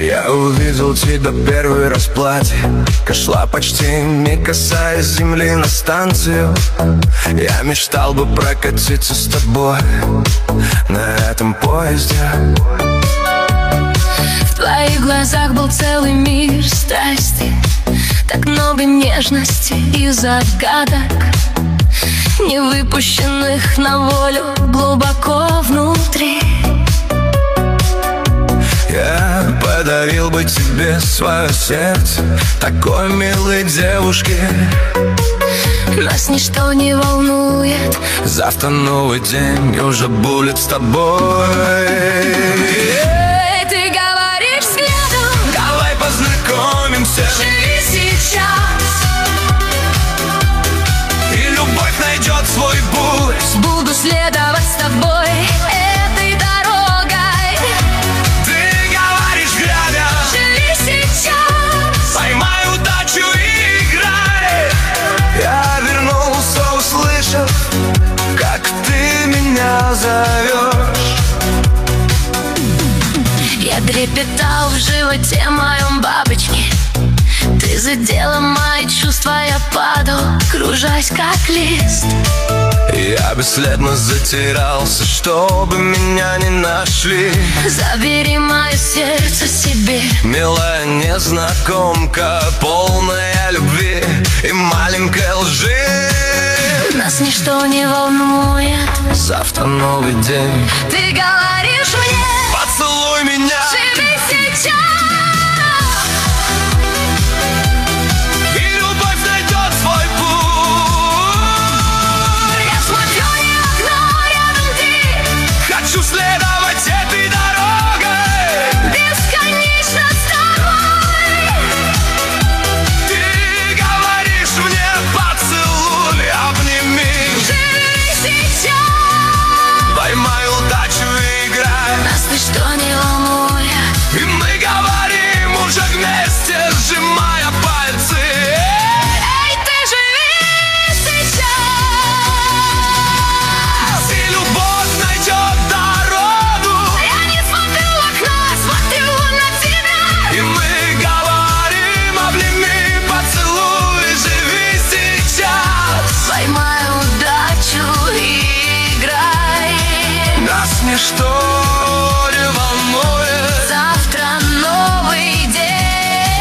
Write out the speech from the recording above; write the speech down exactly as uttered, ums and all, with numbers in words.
Я увидел тебя первый раз в платье, шла почти не касаясь земли на станцию. Я мечтал бы прокатиться с тобой на этом поезде. В твоих глазах был целый мир страсти, так много нежности и загадок, не выпущенных на волю глубоко внутри. Я подарил бы тебе свое сердце, такой милой девушке. Нас ничто не волнует, завтра новый день уже будет с тобой. Эй, ты говоришь взглядом, давай познакомимся, живи сейчас, и любовь найдет свой путь. буду следовать с тобой этой дорогой. Ты говоришь глядя, Живи сейчас, поймай удачу и играй. Я вернулся, услышав, как ты меня зовешь. я трепетал в животе моем, бабочки. Ты задела мои чувства, я падал, кружась как лист. Я бесследно затерялся, чтобы меня не нашли. Забери мое сердце себе, милая незнакомка, полная любви и маленькой лжи. нас ничто не волнует, завтра новый день. ты говоришь мне, Поцелуй меня,